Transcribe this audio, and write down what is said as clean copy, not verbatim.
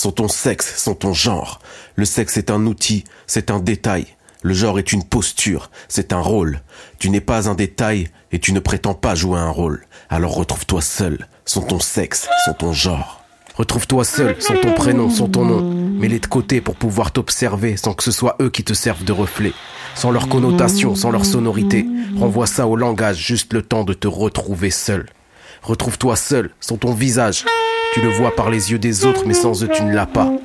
sont ton sexe, sont ton genre. Le sexe est un outil, c'est un détail. Le genre est une posture, c'est un rôle. Tu n'es pas un détail et tu ne prétends pas jouer un rôle. Alors retrouve-toi seul, sont ton sexe, sont ton genre. Retrouve-toi seul, sont ton prénom, sont ton nom. Mets-les de côté pour pouvoir t'observer sans que ce soit eux qui te servent de reflet. Sans leur connotation, sans leur sonorité. Renvoie ça au langage, juste le temps de te retrouver seul. Retrouve-toi seul, sont ton visage. Tu le vois par les yeux des autres, mais sans eux tu ne l'as pas.